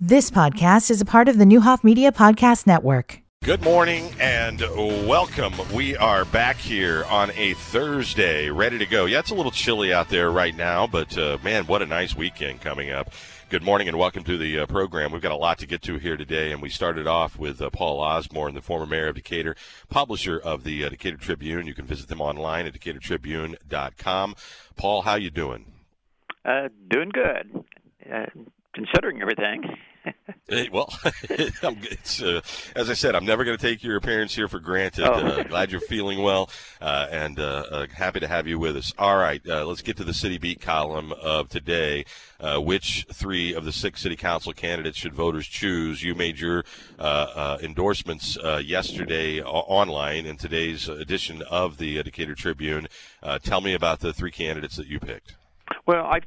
This podcast is a part of the Newhoff Media Podcast Network. Good morning and welcome. We are back here on a Thursday, ready to go. Yeah, it's a little chilly out there right now, but man, what a nice weekend coming up. Good morning and welcome to the program. We've got a lot to get to here today, and we started off with Paul Osborne, the former mayor of Decatur, publisher of the Decatur Tribune. You can visit them online at decaturtribune.com. Paul, how you doing? Doing good, considering everything. Hey, well, it's, as I said, I'm never going to take your appearance here for granted. Glad you're feeling well, and happy to have you with us. All right, let's get to the City Beat column of today. Which 3 of the 6 city council candidates should voters choose? You made your endorsements yesterday online in today's edition of the Decatur Tribune. Tell me about the 3 candidates that you picked. Well, I've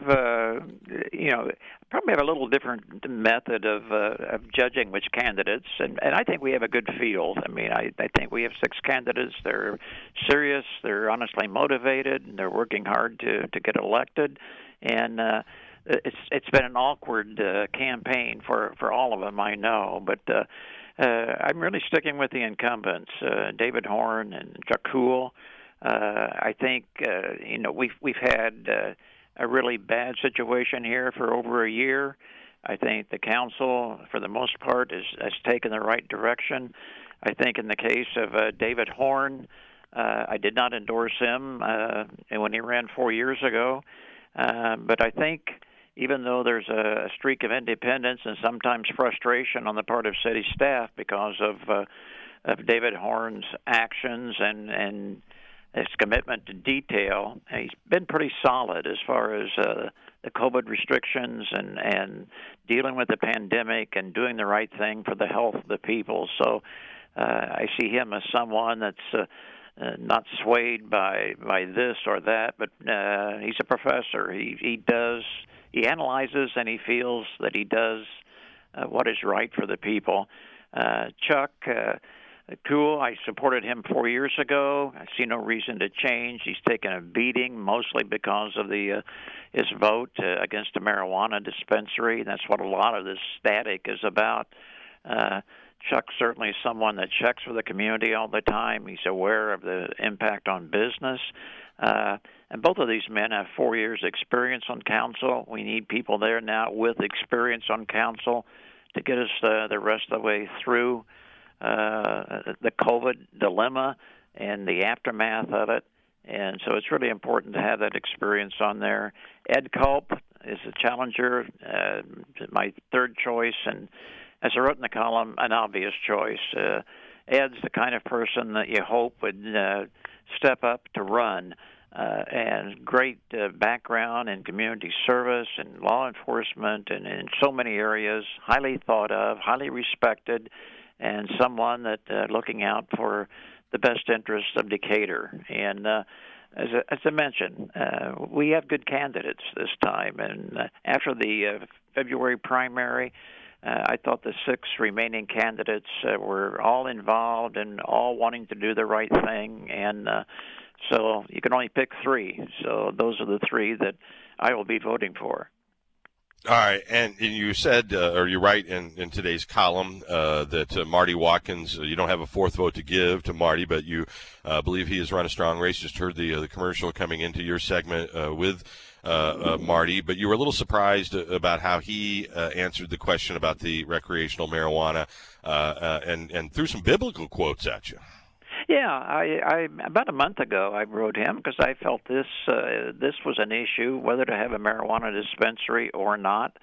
probably have a little different method of judging which candidates, and I think we have a good field. I mean, I think we have 6 candidates. They're serious, they're honestly motivated, and they're working hard to get elected. And it's been an awkward campaign for all of them, I know, but I'm really sticking with the incumbents, David Horn and Chuck Kuhl. I think we've had a really bad situation here for over a year. I think the council, for the most part, has taken the right direction. I think in the case of David Horn, I did not endorse him when he ran 4 years ago. But I think even though there's a streak of independence and sometimes frustration on the part of city staff because of David Horn's actions and his commitment to detail, he's been pretty solid as far as the COVID restrictions and dealing with the pandemic and doing the right thing for the health of the people. So I see him as someone that's not swayed by this or that, but he's a professor. He analyzes and he feels that he does what is right for the people. Chuck Kuhl, I supported him 4 years ago. I see no reason to change. He's taken a beating, mostly because of his vote against a marijuana dispensary. That's what a lot of this static is about. Chuck certainly is someone that checks with the community all the time. He's aware of the impact on business. And both of these men have 4 years' experience on council. We need people there now with experience on council to get us the rest of the way through the COVID dilemma and the aftermath of it. And so it's really important to have that experience on there. Ed Culp is a challenger, my third choice, and as I wrote in the column, an obvious choice. Ed's the kind of person that you hope would step up to run, and great background in community service and law enforcement and in so many areas, highly thought of, highly respected, and someone that looking out for the best interests of Decatur. And as I mentioned, we have good candidates this time. And after the February primary, I thought the 6 remaining candidates were all involved and all wanting to do the right thing. And so you can only pick 3. So those are the 3 that I will be voting for. All right, and you said, or you write in today's column that Marty Watkins, you don't have a 4th vote to give to Marty, but you believe he has run a strong race. Just heard the commercial coming into your segment with Marty, but you were a little surprised about how he answered the question about the recreational marijuana and threw some biblical quotes at you. Yeah, I about a month ago I wrote him because I felt this was an issue, whether to have a marijuana dispensary or not,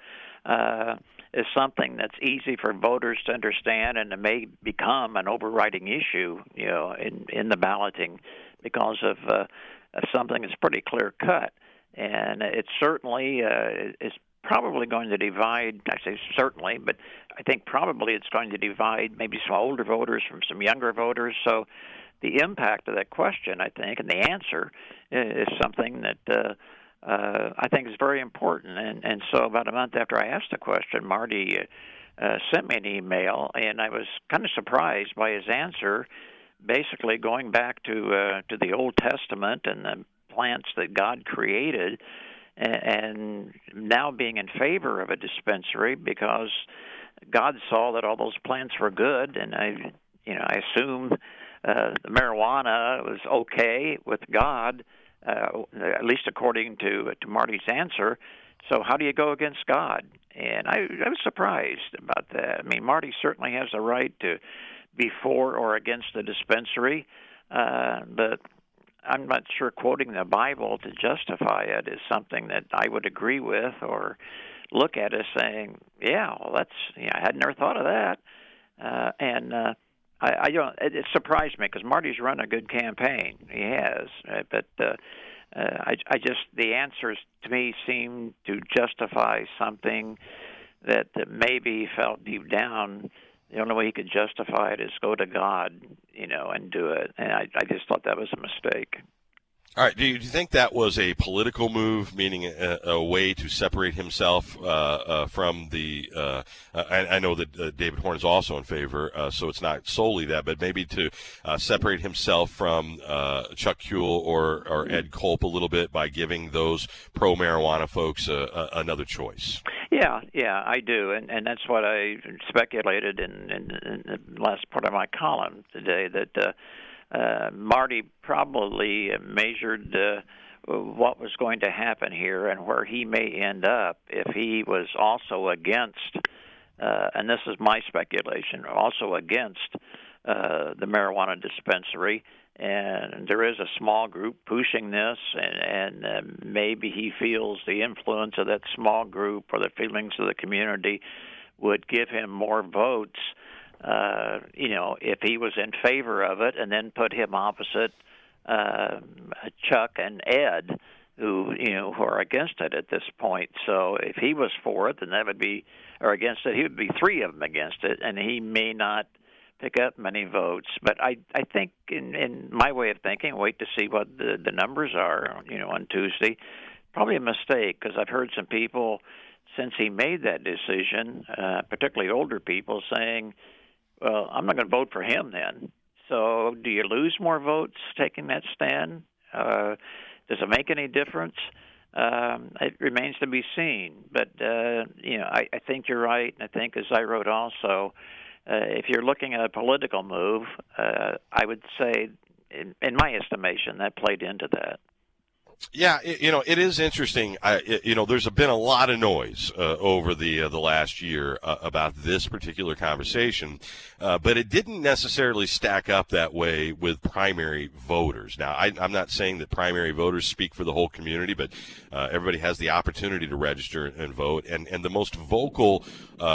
is something that's easy for voters to understand, and it may become an overriding issue, in the balloting because of something that's pretty clear cut, and it certainly is probably going to divide. I say certainly, but I think probably it's going to divide maybe some older voters from some younger voters. So the impact of that question, I think, and the answer is something that I think is very important. And so about a month after I asked the question, Marty sent me an email, and I was kind of surprised by his answer, basically going back to the Old Testament and the plants that God created, and now being in favor of a dispensary because God saw that all those plants were good, and I assume the marijuana was okay with God, at least according to Marty's answer. So how do you go against God? And I was surprised about that. I mean, Marty certainly has the right to be for or against the dispensary, but I'm not sure quoting the Bible to justify it is something that I would agree with or look at as saying, yeah, well, I had never thought of that. I don't. It surprised me because Marty's run a good campaign. He has, but I just the answers to me seem to justify something that maybe he felt deep down. The only way he could justify it is go to God, and do it. And I just thought that was a mistake. All right. Do you think that was a political move, meaning a way to separate himself from the I know that David Horn is also in favor, so it's not solely that, but maybe to separate himself from Chuck Kuehl or Ed Culp a little bit by giving those pro-marijuana folks another choice? Yeah, I do, and that's what I speculated in the last part of my column today, that Marty probably measured what was going to happen here and where he may end up if he was also against, and this is my speculation, also against the marijuana dispensary. And there is a small group pushing this, and maybe he feels the influence of that small group or the feelings of the community would give him more votes, if he was in favor of it, and then put him opposite Chuck and Ed, who are against it at this point. So if he was for it, then that would be, or against it, he would be three of them against it, and he may not pick up many votes. But I think in my way of thinking, wait to see what the numbers are, on Tuesday. Probably a mistake, because I've heard some people since he made that decision, particularly older people, saying, well, I'm not going to vote for him then. So do you lose more votes taking that stand? Does it make any difference? It remains to be seen. But, I think you're right. And I think, as I wrote also, if you're looking at a political move, I would say, in my estimation, that played into that. Yeah, it is interesting. There's been a lot of noise over the last year about this particular conversation, but it didn't necessarily stack up that way with primary voters. Now, I'm not saying that primary voters speak for the whole community, but everybody has the opportunity to register and vote. And the most vocal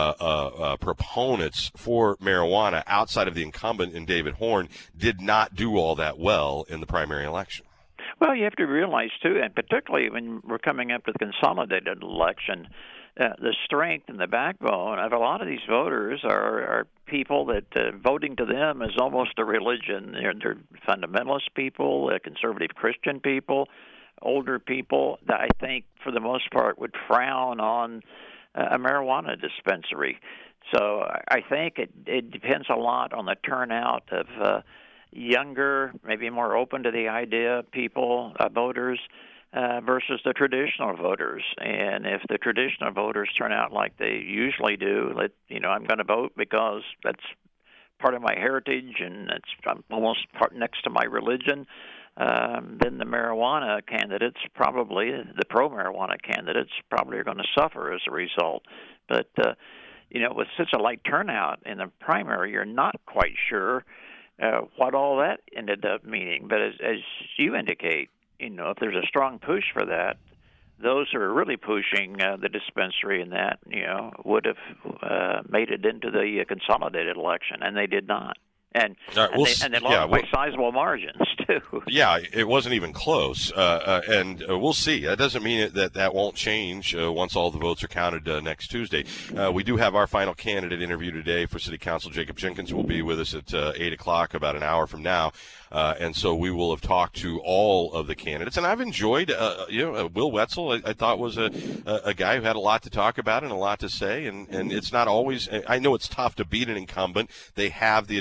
proponents for marijuana outside of the incumbent in David Horn did not do all that well in the primary election. Well, you have to realize, too, and particularly when we're coming up to the consolidated election, the strength and the backbone of a lot of these voters are people that voting to them is almost a religion. They're fundamentalist people, conservative Christian people, older people that I think, for the most part, would frown on a marijuana dispensary. So I think it depends a lot on the turnout of younger, maybe more open to the idea people, voters, versus the traditional voters. And if the traditional voters turn out like they usually do, I'm going to vote because that's part of my heritage and I'm almost next to my religion, then the marijuana candidates probably, the pro-marijuana candidates probably are going to suffer as a result. But, with such a light turnout in the primary, you're not quite sure what all that ended up meaning. But as you indicate, if there's a strong push for that, those who are really pushing the dispensary and that, would have made it into the consolidated election, and they did not. And they lost by sizable margins, too. Yeah, it wasn't even close. And we'll see. That doesn't mean that won't change once all the votes are counted next Tuesday. We do have our final candidate interview today for City Council. Jacob Jenkins will be with us at 8 o'clock, about an hour from now. And so we will have talked to all of the candidates. And I've enjoyed, Will Wetzel, I thought was a guy who had a lot to talk about and a lot to say. And it's not always – I know it's tough to beat an incumbent. They have the advantage.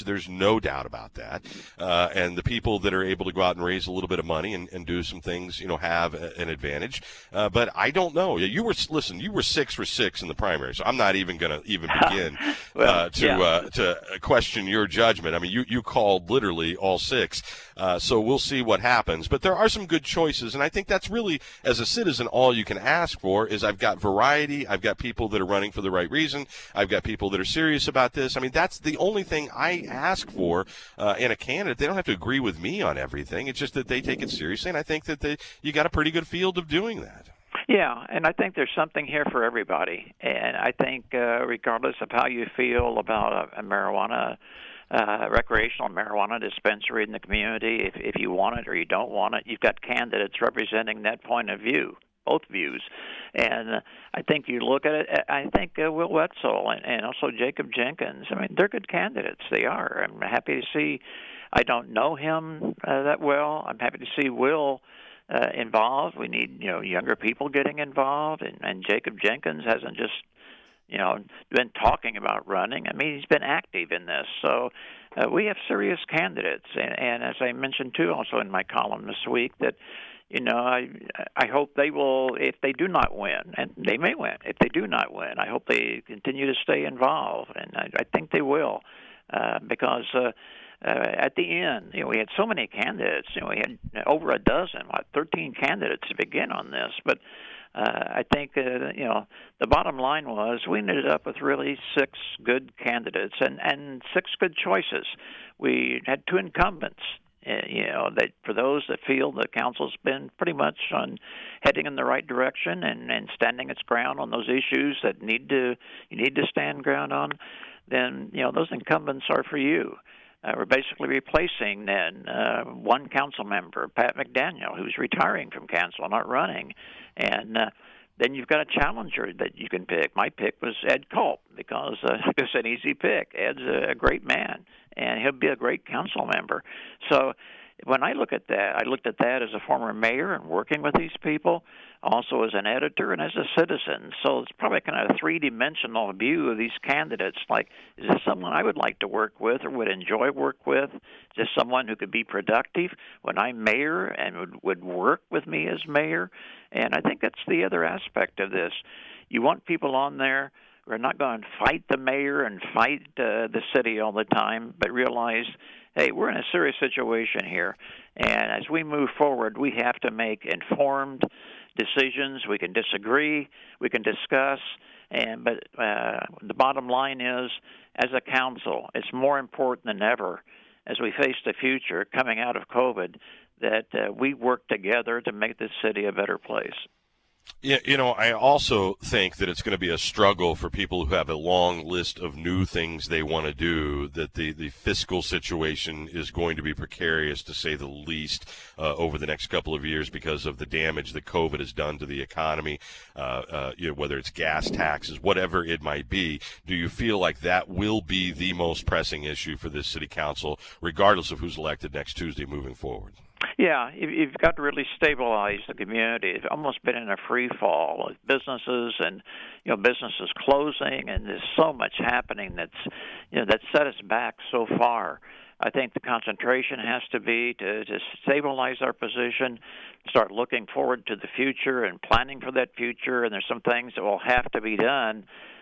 There's no doubt about that. And the people that are able to go out and raise a little bit of money and do some things, have an advantage. But I don't know. You were 6 for 6 in the primary, so I'm not even going to begin to question your judgment. I mean, you called literally all 6. So we'll see what happens. But there are some good choices, and I think that's really, as a citizen, all you can ask for is I've got variety. I've got people that are running for the right reason. I've got people that are serious about this. I mean, that's the only thing I ask for in a candidate. They don't have to agree with me on everything. It's just that they take it seriously, and I think that you got a pretty good field of doing that. Yeah, and I think there's something here for everybody. And I think regardless of how you feel about a marijuana, recreational marijuana dispensary in the community, if you want it or you don't want it, you've got candidates representing that point of view, both views. And I think you look at it, I think Will Wetzel and also Jacob Jenkins, I mean, they're good candidates. They are. I'm happy to see, I don't know him that well. I'm happy to see Will involved. We need, younger people getting involved, and Jacob Jenkins hasn't just, been talking about running. I mean, he's been active in this. So we have serious candidates, and as I mentioned too, also in my column this week, that I hope they will, if they do not win, and they may win. If they do not win, I hope they continue to stay involved, and I think they will, because. At the end, we had so many candidates. We had over a dozen, 13 candidates to begin on this. But I think, the bottom line was we ended up with really 6 good candidates and 6 good choices. We had 2 incumbents. That for those that feel the council's been pretty much on heading in the right direction and standing its ground on those issues that you need to stand ground on, then those incumbents are for you. We're basically replacing then one council member, Pat McDaniel, who's retiring from council, not running. And then you've got a challenger that you can pick. My pick was Ed Culp because it's an easy pick. Ed's a great man, and he'll be a great council member. So when I look at that, I looked at that as a former mayor and working with these people, also as an editor and as a citizen. So it's probably kind of a three-dimensional view of these candidates. Like, is this someone I would like to work with or would enjoy work with? Is this someone who could be productive when I'm mayor and would work with me as mayor? And I think that's the other aspect of this. You want people on there who are not going to fight the mayor and fight the city all the time, but realize, hey, we're in a serious situation here. And as we move forward, we have to make informed decisions. We can disagree, we can discuss, but the bottom line is, as a council, it's more important than ever as we face the future coming out of COVID that we work together to make this city a better place. Yeah, I also think that it's going to be a struggle for people who have a long list of new things they want to do, that the fiscal situation is going to be precarious, to say the least, over the next couple of years because of the damage that COVID has done to the economy, whether it's gas taxes, whatever it might be. Do you feel like that will be the most pressing issue for this city council, regardless of who's elected next Tuesday moving forward? Yeah, you've got to really stabilize the community. It's almost been in a free fall of businesses and businesses closing, and there's so much happening that's set us back so far. I think the concentration has to be to stabilize our position, start looking forward to the future and planning for that future. And there's some things that will have to be done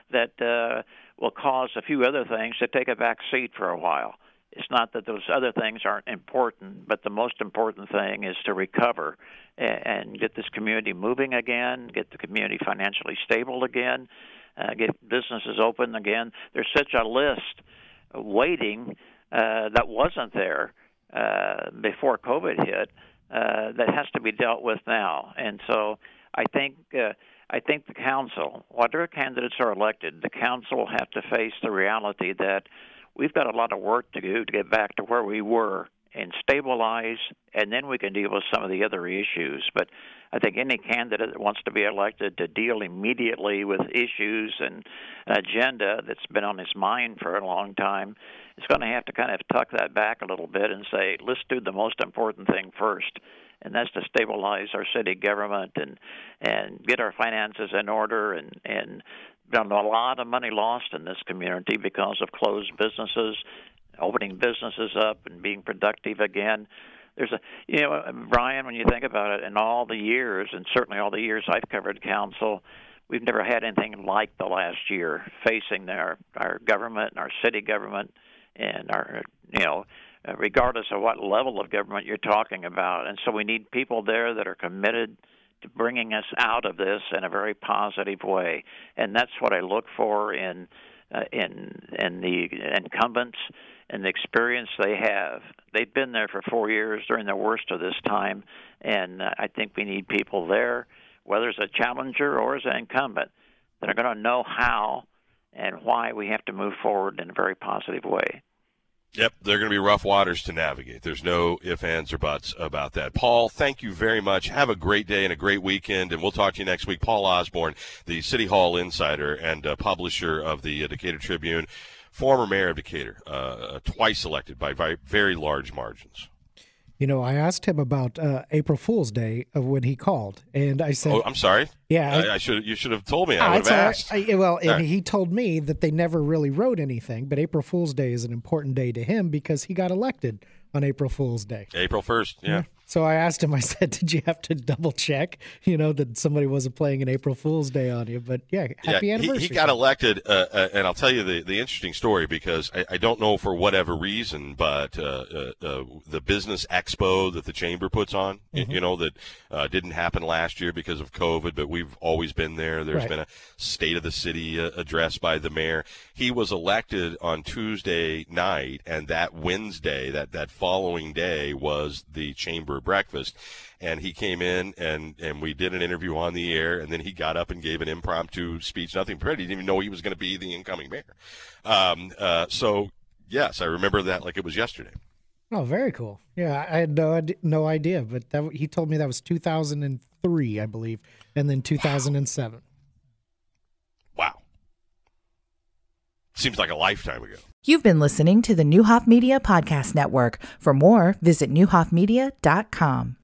that will cause a few other things to take a back seat for a while. It's not that those other things aren't important, but the most important thing is to recover and get this community moving again, get the community financially stable again, get businesses open again. There's such a list waiting that wasn't there before COVID hit that has to be dealt with now. And so I think the council, whatever candidates are elected, the council will have to face the reality that we've got a lot of work to do to get back to where we were and stabilize, and then we can deal with some of the other issues. But I think any candidate that wants to be elected to deal immediately with issues and an agenda that's been on his mind for a long time is going to have to kind of tuck that back a little bit and say, let's do the most important thing first, and that's to stabilize our city government and get our finances in order and been a lot of money lost in this community because of closed businesses. opening businesses up and being productive again. There's Brian, when you think about it, in all the years, and certainly all the years I've covered council, we've never had anything like the last year facing our government and our city government and our, regardless of what level of government you're talking about. And so we need people there that are committed to bringing us out of this in a very positive way. And that's what I look for in the incumbents and the experience they have. They've been there for 4 years during the worst of this time, and I think we need people there, whether it's a challenger or as an incumbent, that are going to know how and why we have to move forward in a very positive way. Yep, they're going to be rough waters to navigate. There's no ifs, ands, or buts about that. Paul, thank you very much. Have a great day and a great weekend, and we'll talk to you next week. Paul Osborne, the City Hall insider and publisher of the Decatur Tribune, former mayor of Decatur, twice elected by very large margins. I asked him about April Fool's Day of when he called, and I said, "Oh, I'm sorry. Yeah, you should have told me. I would have asked." He told me that they never really wrote anything, but April Fool's Day is an important day to him because he got elected on April Fool's Day. April 1st, yeah. So I asked him, I said, did you have to double check, that somebody wasn't playing an April Fool's Day on you? But happy anniversary. He got elected, and I'll tell you the interesting story because I don't know for whatever reason, but the business expo that the chamber puts on, that didn't happen last year because of COVID, but we've always been there. There's been a State of the City address by the mayor. He was elected on Tuesday night, and that Wednesday, that following day, was the chamber breakfast, and he came in and we did an interview on the air, and then he got up and gave an impromptu speech. Nothing pretty. He didn't even know he was going to be the incoming mayor. So yes, I remember that like it was yesterday. Oh, very cool. Yeah, I had no idea, but he told me that was 2003, I believe, and then 2007. Wow. Seems like a lifetime ago. You've been listening to the Neuhoff Media Podcast Network. For more, visit neuhoffmedia.com.